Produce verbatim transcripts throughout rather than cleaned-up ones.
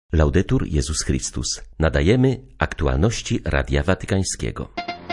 Laudetur Jezus Chrystus. Nadajemy aktualności Radia Watykańskiego.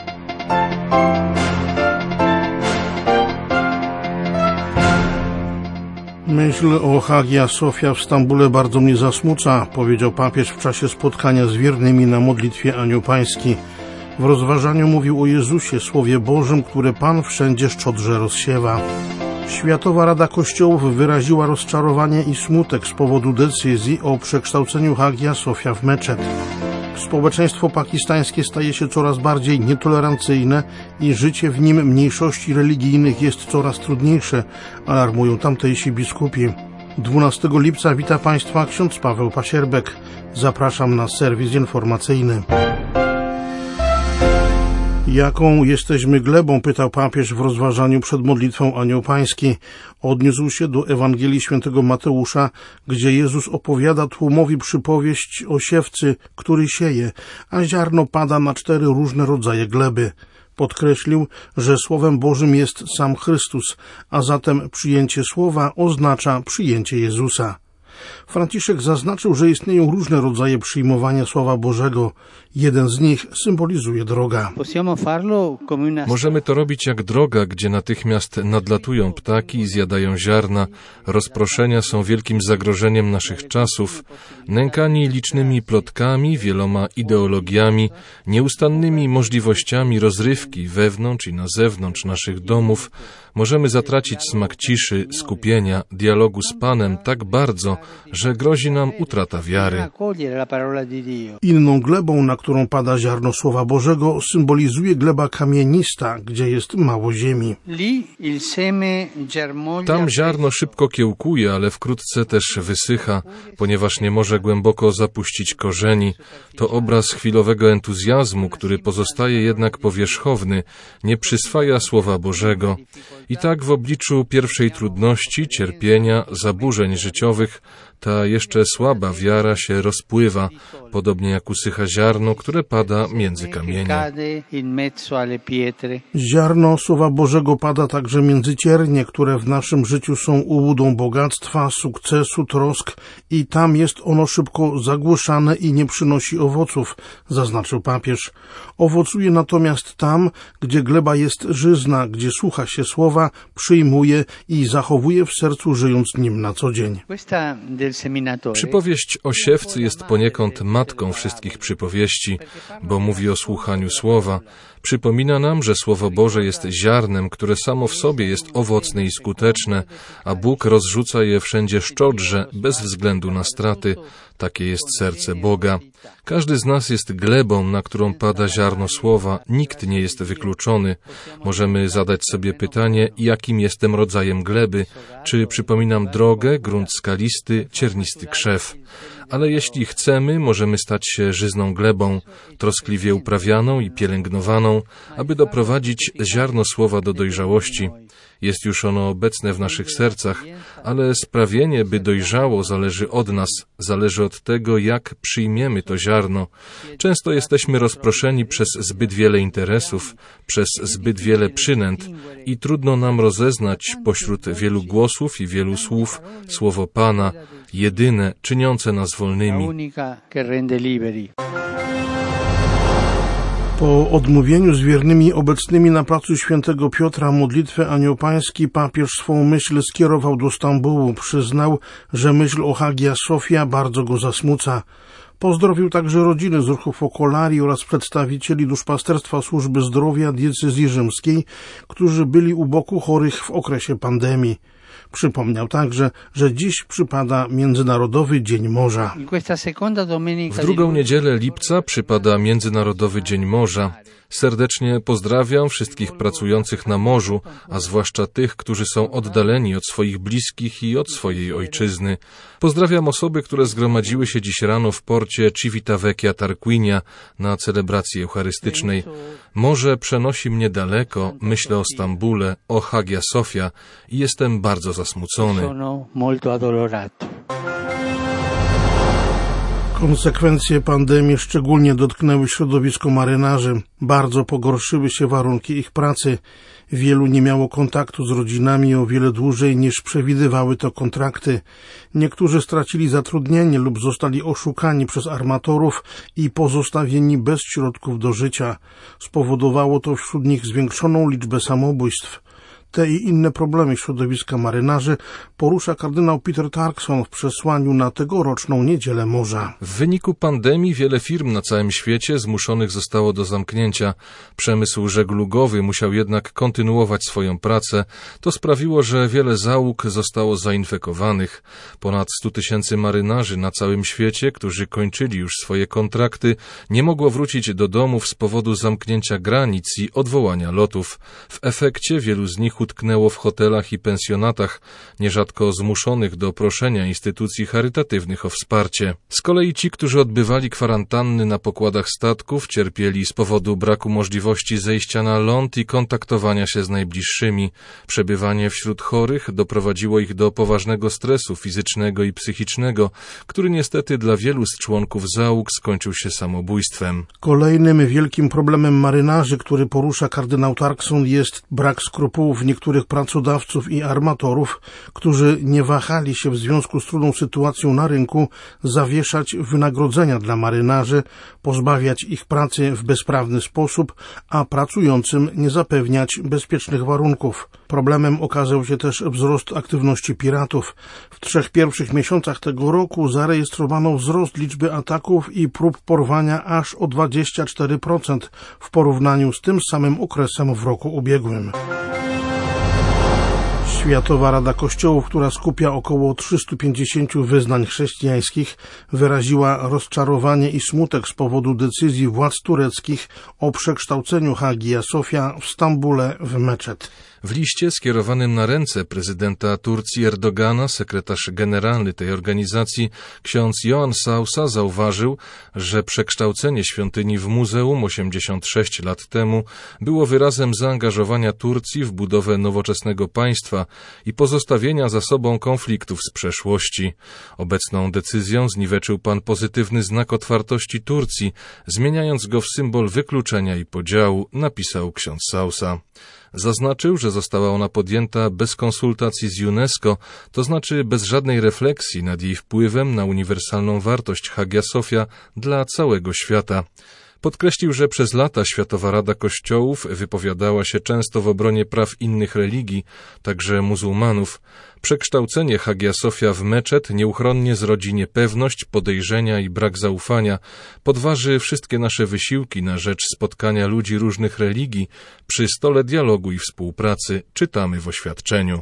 Myśl o Hagia Sofia w Stambule bardzo mnie zasmuca, powiedział papież w czasie spotkania z wiernymi na modlitwie Anioł Pański. W rozważaniu mówił o Jezusie, Słowie Bożym, które Pan wszędzie szczodrze rozsiewa. Światowa Rada Kościołów wyraziła rozczarowanie i smutek z powodu decyzji o przekształceniu Hagia Sofia w meczet. Społeczeństwo pakistańskie staje się coraz bardziej nietolerancyjne i życie w nim mniejszości religijnych jest coraz trudniejsze, alarmują tamtejsi biskupi. dwunastego lipca wita Państwa ksiądz Paweł Pasierbek. Zapraszam na serwis informacyjny. Jaką jesteśmy glebą? Pytał papież w rozważaniu przed modlitwą Anioł Pański. Odniósł się do Ewangelii Świętego Mateusza, gdzie Jezus opowiada tłumowi przypowieść o siewcy, który sieje, a ziarno pada na cztery różne rodzaje gleby. Podkreślił, że Słowem Bożym jest sam Chrystus, a zatem przyjęcie Słowa oznacza przyjęcie Jezusa. Franciszek zaznaczył, że istnieją różne rodzaje przyjmowania Słowa Bożego. Jeden z nich symbolizuje droga. Możemy to robić jak droga, gdzie natychmiast nadlatują ptaki i zjadają ziarna. Rozproszenia są wielkim zagrożeniem naszych czasów. Nękani licznymi plotkami, wieloma ideologiami, nieustannymi możliwościami rozrywki wewnątrz i na zewnątrz naszych domów, możemy zatracić smak ciszy, skupienia, dialogu z Panem tak bardzo, że grozi nam utrata wiary. Inną glebą, na którą pada ziarno Słowa Bożego, symbolizuje gleba kamienista, gdzie jest mało ziemi. Tam ziarno szybko kiełkuje, ale wkrótce też wysycha, ponieważ nie może głęboko zapuścić korzeni. To obraz chwilowego entuzjazmu, który pozostaje jednak powierzchowny, nie przyswaja Słowa Bożego. I tak w obliczu pierwszej trudności, cierpienia, zaburzeń życiowych, ta jeszcze słaba wiara się rozpływa, podobnie jak usycha ziarno, które pada między kamienie. Ziarno Słowa Bożego pada także między ciernie, które w naszym życiu są ułudą bogactwa, sukcesu, trosk i tam jest ono szybko zagłuszane i nie przynosi owoców, zaznaczył papież. Owocuje natomiast tam, gdzie gleba jest żyzna, gdzie słucha się Słowa, przyjmuje i zachowuje w sercu, żyjąc nim na co dzień. Przypowieść o siewcy jest poniekąd matką wszystkich przypowieści, bo mówi o słuchaniu Słowa. Przypomina nam, że Słowo Boże jest ziarnem, które samo w sobie jest owocne i skuteczne, a Bóg rozrzuca je wszędzie szczodrze, bez względu na straty. Takie jest serce Boga. Każdy z nas jest glebą, na którą pada ziarno Słowa. Nikt nie jest wykluczony. Możemy zadać sobie pytanie, jakim jestem rodzajem gleby. Czy przypominam drogę, grunt skalisty, ciernisty krzew. Ale jeśli chcemy, możemy stać się żyzną glebą, troskliwie uprawianą i pielęgnowaną, aby doprowadzić ziarno Słowa do dojrzałości. Jest już ono obecne w naszych sercach, ale sprawienie, by dojrzało, zależy od nas, zależy od tego, jak przyjmiemy to ziarno. Często jesteśmy rozproszeni przez zbyt wiele interesów, przez zbyt wiele przynęt i trudno nam rozeznać pośród wielu głosów i wielu słów Słowo Pana, jedyne, czyniące nas wolnymi. Po odmówieniu z wiernymi obecnymi na placu Świętego Piotra modlitwę Anioł Pański, papież swą myśl skierował do Stambułu. Przyznał, że myśl o Hagia Sofia bardzo go zasmuca. Pozdrowił także rodziny z ruchu Focolari oraz przedstawicieli duszpasterstwa służby zdrowia diecezji rzymskiej, którzy byli u boku chorych w okresie pandemii. Przypomniał także, że dziś przypada Międzynarodowy Dzień Morza. W drugą niedzielę lipca przypada Międzynarodowy Dzień Morza. Serdecznie pozdrawiam wszystkich pracujących na morzu, a zwłaszcza tych, którzy są oddaleni od swoich bliskich i od swojej ojczyzny. Pozdrawiam osoby, które zgromadziły się dziś rano w porcie Civitavecchia Tarquinia na celebracji eucharystycznej. Morze przenosi mnie daleko, myślę o Stambule, o Hagia Sofia i jestem bardzo zasmucony. Konsekwencje pandemii szczególnie dotknęły środowisko marynarzy. Bardzo pogorszyły się warunki ich pracy. Wielu nie miało kontaktu z rodzinami o wiele dłużej niż przewidywały to kontrakty. Niektórzy stracili zatrudnienie lub zostali oszukani przez armatorów i pozostawieni bez środków do życia. Spowodowało to wśród nich zwiększoną liczbę samobójstw. Te i inne problemy środowiska marynarzy porusza kardynał Peter Turkson w przesłaniu na tegoroczną Niedzielę Morza. W wyniku pandemii wiele firm na całym świecie zmuszonych zostało do zamknięcia. Przemysł żeglugowy musiał jednak kontynuować swoją pracę. To sprawiło, że wiele załóg zostało zainfekowanych. Ponad stu tysięcy marynarzy na całym świecie, którzy kończyli już swoje kontrakty, nie mogło wrócić do domów z powodu zamknięcia granic i odwołania lotów. W efekcie wielu z nich utknęło w hotelach i pensjonatach, nierzadko zmuszonych do proszenia instytucji charytatywnych o wsparcie. Z kolei ci, którzy odbywali kwarantanny na pokładach statków, cierpieli z powodu braku możliwości zejścia na ląd i kontaktowania się z najbliższymi. Przebywanie wśród chorych doprowadziło ich do poważnego stresu fizycznego i psychicznego, który niestety dla wielu z członków załóg skończył się samobójstwem. Kolejnym wielkim problemem marynarzy, który porusza kardynał Turkson, jest brak skrupułów niektórych pracodawców i armatorów, którzy nie wahali się w związku z trudną sytuacją na rynku zawieszać wynagrodzenia dla marynarzy, pozbawiać ich pracy w bezprawny sposób, a pracującym nie zapewniać bezpiecznych warunków. Problemem okazał się też wzrost aktywności piratów. W trzech pierwszych miesiącach tego roku zarejestrowano wzrost liczby ataków i prób porwania aż o dwadzieścia cztery procent w porównaniu z tym samym okresem w roku ubiegłym. Światowa Rada Kościołów, która skupia około trzystu pięćdziesięciu wyznań chrześcijańskich, wyraziła rozczarowanie i smutek z powodu decyzji władz tureckich o przekształceniu Hagia Sofia w Stambule w meczet. W liście skierowanym na ręce prezydenta Turcji Erdogana sekretarz generalny tej organizacji, ksiądz Ioan Sausa, zauważył, że przekształcenie świątyni w muzeum osiemdziesiąt sześć lat temu było wyrazem zaangażowania Turcji w budowę nowoczesnego państwa i pozostawienia za sobą konfliktów z przeszłości. Obecną decyzją zniweczył pan pozytywny znak otwartości Turcji, zmieniając go w symbol wykluczenia i podziału, napisał ksiądz Sausa. Zaznaczył, że została ona podjęta bez konsultacji z UNESCO, to znaczy bez żadnej refleksji nad jej wpływem na uniwersalną wartość Hagia Sofia dla całego świata. Podkreślił, że przez lata Światowa Rada Kościołów wypowiadała się często w obronie praw innych religii, także muzułmanów. Przekształcenie Hagia Sofia w meczet nieuchronnie zrodzi niepewność, podejrzenia i brak zaufania, podważy wszystkie nasze wysiłki na rzecz spotkania ludzi różnych religii przy stole dialogu i współpracy, czytamy w oświadczeniu.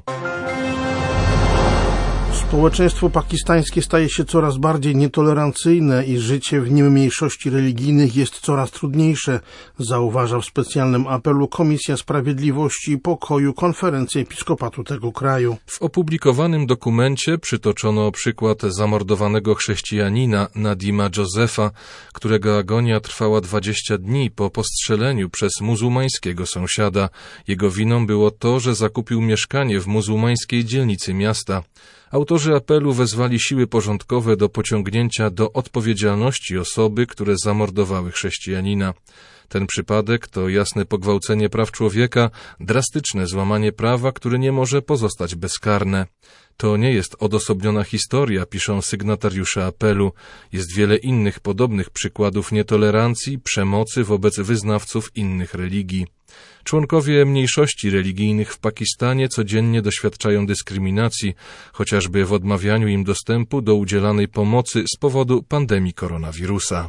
Społeczeństwo pakistańskie staje się coraz bardziej nietolerancyjne i życie w nim mniejszości religijnych jest coraz trudniejsze, zauważa w specjalnym apelu Komisja Sprawiedliwości i Pokoju Konferencji Episkopatu tego kraju. W opublikowanym dokumencie przytoczono przykład zamordowanego chrześcijanina Nadima Josefa, którego agonia trwała dwadzieścia dni po postrzeleniu przez muzułmańskiego sąsiada. Jego winą było to, że zakupił mieszkanie w muzułmańskiej dzielnicy miasta. Autorzy apelu wezwali siły porządkowe do pociągnięcia do odpowiedzialności osoby, które zamordowały chrześcijanina. Ten przypadek to jasne pogwałcenie praw człowieka, drastyczne złamanie prawa, które nie może pozostać bezkarne. To nie jest odosobniona historia, piszą sygnatariusze apelu. Jest wiele innych podobnych przykładów nietolerancji, przemocy wobec wyznawców innych religii. Członkowie mniejszości religijnych w Pakistanie codziennie doświadczają dyskryminacji, chociażby w odmawianiu im dostępu do udzielanej pomocy z powodu pandemii koronawirusa.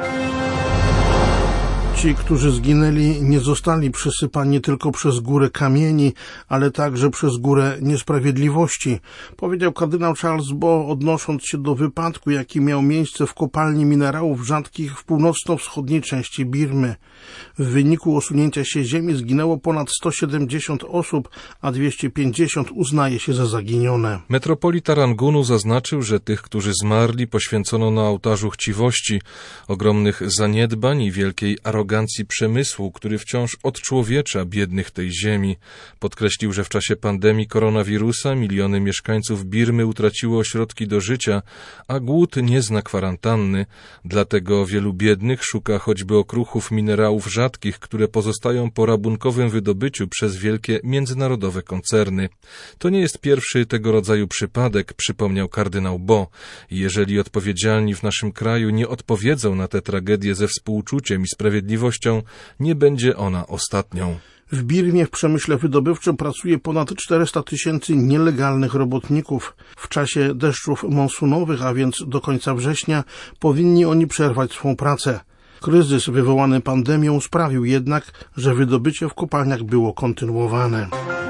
Ci, którzy zginęli, nie zostali przysypani tylko przez górę kamieni, ale także przez górę niesprawiedliwości, powiedział kardynał Charles Bo, odnosząc się do wypadku, jaki miał miejsce w kopalni minerałów rzadkich w północno-wschodniej części Birmy. W wyniku osunięcia się ziemi zginęło ponad sto siedemdziesiąt osób, a dwieście pięćdziesiąt uznaje się za zaginione. Metropolita Rangunu zaznaczył, że tych, którzy zmarli, poświęcono na ołtarzu chciwości, ogromnych zaniedbań i wielkiej arogancji arogancji przemysłu, który wciąż odczłowiecza biednych tej ziemi. Podkreślił, że w czasie pandemii koronawirusa miliony mieszkańców Birmy utraciło środki do życia, a głód nie zna kwarantanny. Dlatego wielu biednych szuka choćby okruchów minerałów rzadkich, które pozostają po rabunkowym wydobyciu przez wielkie międzynarodowe koncerny. To nie jest pierwszy tego rodzaju przypadek, przypomniał kardynał Bo. Jeżeli odpowiedzialni w naszym kraju nie odpowiedzą na tę tragedię ze współczuciem i sprawiedliwością, nie będzie ona ostatnią. W Birmie w przemyśle wydobywczym pracuje ponad czterysta tysięcy nielegalnych robotników. W czasie deszczów monsunowych, a więc do końca września, powinni oni przerwać swą pracę. Kryzys wywołany pandemią sprawił jednak, że wydobycie w kopalniach było kontynuowane.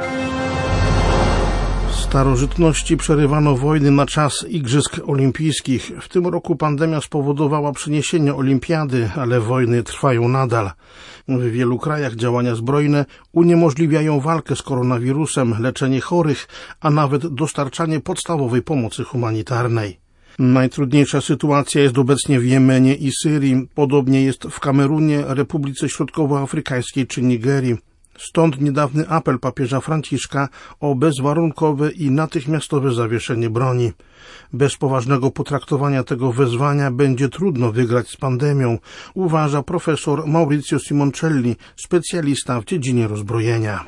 W starożytności przerywano wojny na czas Igrzysk Olimpijskich. W tym roku pandemia spowodowała przeniesienie olimpiady, ale wojny trwają nadal. W wielu krajach działania zbrojne uniemożliwiają walkę z koronawirusem, leczenie chorych, a nawet dostarczanie podstawowej pomocy humanitarnej. Najtrudniejsza sytuacja jest obecnie w Jemenie i Syrii. Podobnie jest w Kamerunie, Republice Środkowoafrykańskiej czy Nigerii. Stąd niedawny apel papieża Franciszka o bezwarunkowe i natychmiastowe zawieszenie broni. Bez poważnego potraktowania tego wezwania będzie trudno wygrać z pandemią, uważa profesor Maurizio Simoncelli, specjalista w dziedzinie rozbrojenia.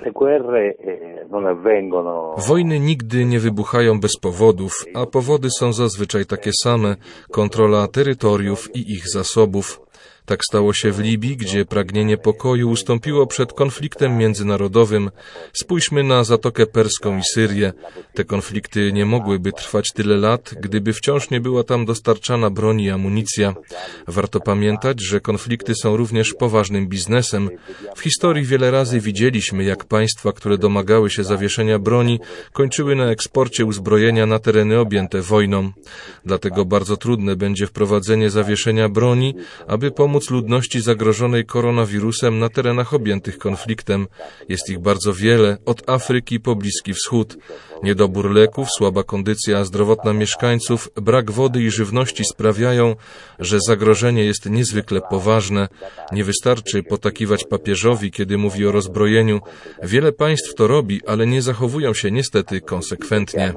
Wojny nigdy nie wybuchają bez powodów, a powody są zazwyczaj takie same: kontrola terytoriów i ich zasobów. Tak stało się w Libii, gdzie pragnienie pokoju ustąpiło przed konfliktem międzynarodowym. Spójrzmy na Zatokę Perską i Syrię. Te konflikty nie mogłyby trwać tyle lat, gdyby wciąż nie była tam dostarczana broń i amunicja. Warto pamiętać, że konflikty są również poważnym biznesem. W historii wiele razy widzieliśmy, jak państwa, które domagały się zawieszenia broni, kończyły na eksporcie uzbrojenia na tereny objęte wojną. Dlatego bardzo trudne będzie wprowadzenie zawieszenia broni, aby pomóc ludności zagrożonej koronawirusem na terenach objętych konfliktem. Jest ich bardzo wiele, od Afryki po Bliski Wschód. Niedobór leków, słaba kondycja zdrowotna mieszkańców, brak wody i żywności sprawiają, że zagrożenie jest niezwykle poważne. Nie wystarczy potakiwać papieżowi, kiedy mówi o rozbrojeniu. Wiele państw to robi, ale nie zachowują się niestety konsekwentnie.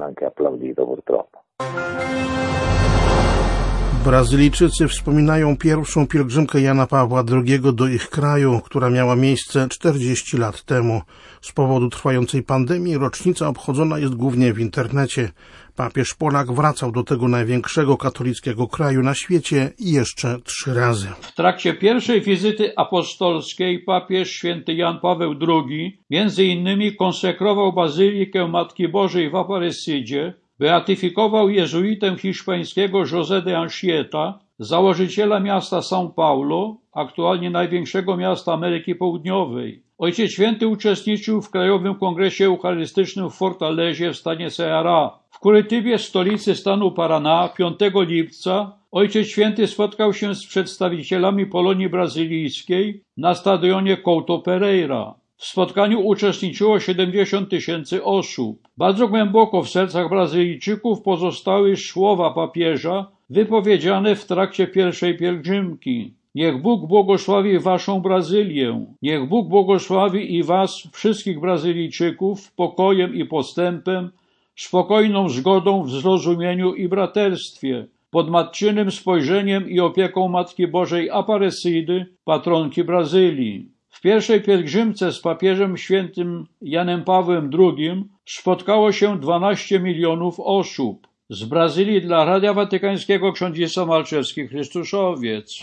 Brazylijczycy wspominają pierwszą pielgrzymkę Jana Pawła drugiego do ich kraju, która miała miejsce czterdzieści lat temu. Z powodu trwającej pandemii rocznica obchodzona jest głównie w internecie. Papież Polak wracał do tego największego katolickiego kraju na świecie jeszcze trzy razy. W trakcie pierwszej wizyty apostolskiej papież święty Jan Paweł drugi między innymi konsekrował Bazylikę Matki Bożej w Aparecydzie, beatyfikował jezuitę hiszpańskiego José de Anchieta, założyciela miasta São Paulo, aktualnie największego miasta Ameryki Południowej. Ojciec Święty uczestniczył w Krajowym Kongresie Eucharystycznym w Fortalezie w stanie Ceará. W Curytybie, stolicy stanu Paraná, piątego lipca Ojciec Święty spotkał się z przedstawicielami Polonii Brazylijskiej na stadionie Couto Pereira. W spotkaniu uczestniczyło siedemdziesiąt tysięcy osób. Bardzo głęboko w sercach Brazylijczyków pozostały słowa papieża wypowiedziane w trakcie pierwszej pielgrzymki. Niech Bóg błogosławi waszą Brazylię. Niech Bóg błogosławi i was, wszystkich Brazylijczyków, pokojem i postępem, spokojną zgodą w zrozumieniu i braterstwie, pod matczynym spojrzeniem i opieką Matki Bożej Aparecydy, patronki Brazylii. W pierwszej pielgrzymce z papieżem świętym Janem Pawłem drugim spotkało się dwanaście milionów osób. Z Brazylii dla Radia Watykańskiego ksiądz Jesław Malczewski, Chrystuszowiec.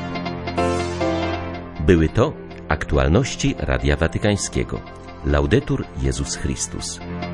Były to aktualności Radia Watykańskiego. Laudetur Jezus Chrystus.